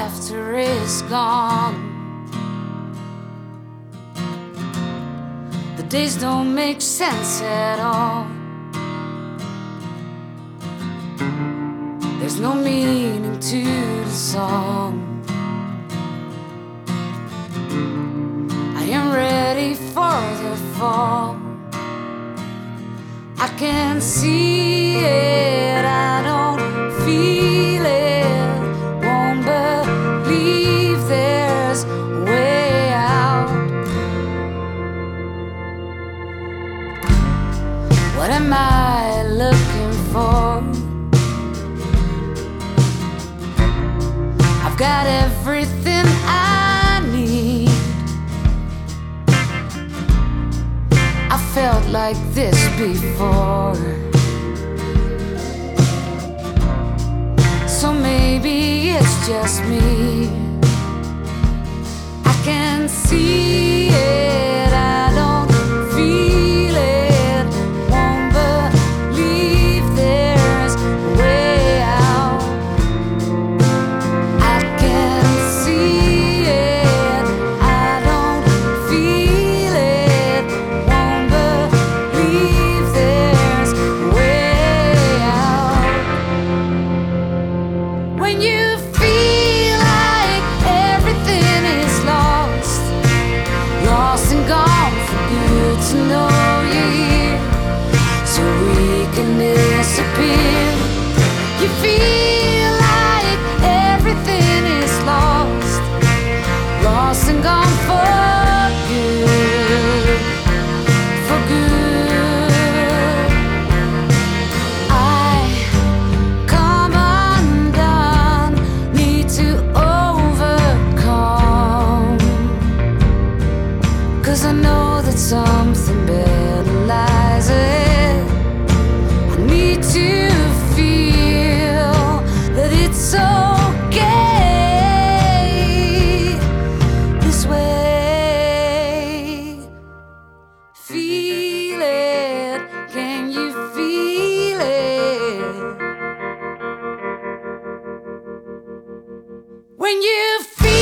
laughter is gone. The days don't make sense at all. There's no meaning to the song. I am ready for the fall. I can see it, I don't feel it. Won't believe there's a way out. What am I looking for? I've got everything I need. I felt like this before, so maybe it's just me. I can see it, I don't feel it. Won't believe there's a way out. I can see it, I don't feel it. Won't believe there's a way out. When you feel like everything is lost, lost and gone for good, to know you're here so we can disappear. You feel like everything is lost, lost and gone for good, for good. I come undone, need to overcome, 'cause I know that something better lies ahead. I need to feel that it's okay this way. Feel it, can you feel it? When you feel